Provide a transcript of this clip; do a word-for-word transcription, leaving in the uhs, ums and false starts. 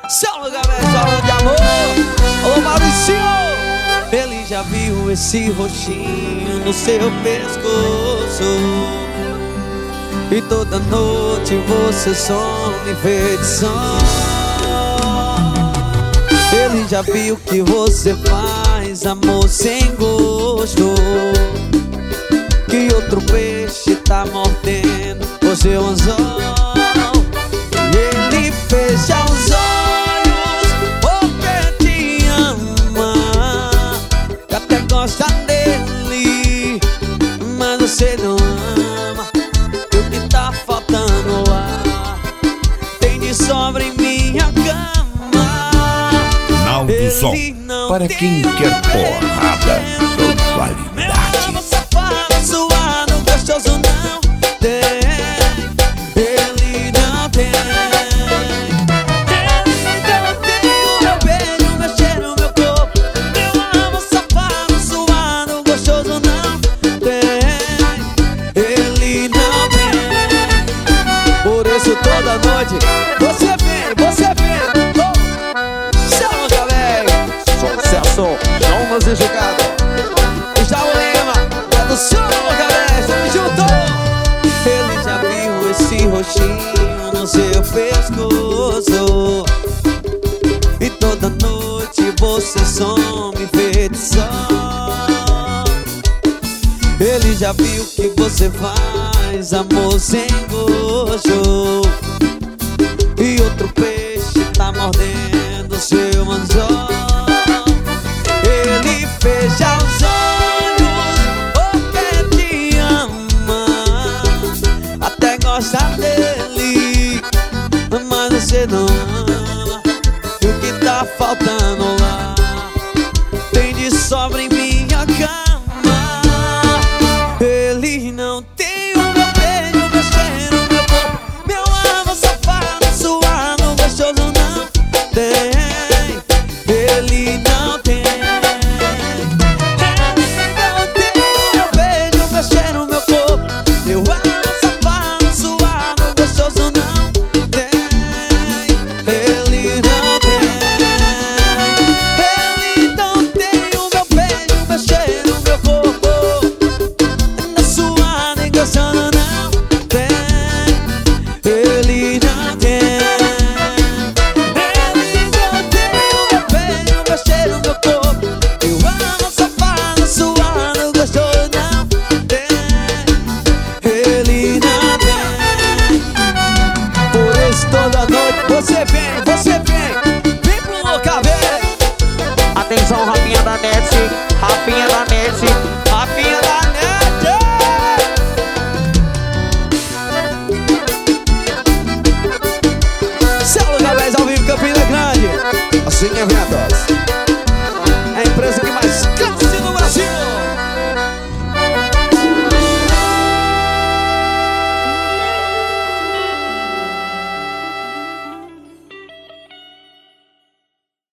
Salve, galera, salve de amor. Ô Maurício, ele já viu esse roxinho no seu pescoço, e toda noite você some enfeitiçando. Ele já viu que você faz amor sem gosto, que outro peixe tá mordendo o seu anzol. E ele fecha os olhos porque te ama, que até gosta dele, mas você não ama. E o que tá faltando lá tem de sobra em minha cama. Naldo Som, para quem quer porrada com qualidade. Safado, suado, gostoso não tem. Ele não tem. Ele não tem o meu beijo, meu cheiro, meu corpo. Meu amor safado, suado, gostoso não tem. Ele não tem. Por isso toda noite você vem, você vem. Oh, salva, velho. Sucesso, João Manzi Jogado. Já o lema é do seu, galera, estamos juntos. Ele já viu esse roxinho no seu pescoço, e toda noite você some enfeitiçando. Ele já viu que você faz amor sem gosto, e outro peixe tá mordendo o seu anzol. Ele fecha os olhos porque te ama, até gosta dele, mas você não ama. E o que tá faltando lá tem de sobra em minha cama. Ele não tem o meu beijo, meu cheiro, meu corpo, meu amor safado, suado, gostoso não tem. Ele não tem. Toda noite você vem, você vem, vem pro local, vem. Atenção, Rafinha da Net, Rafinha da Net, Rafinha da Net. Salve, galera, ao vivo, Campina Grande. Assim é vendas.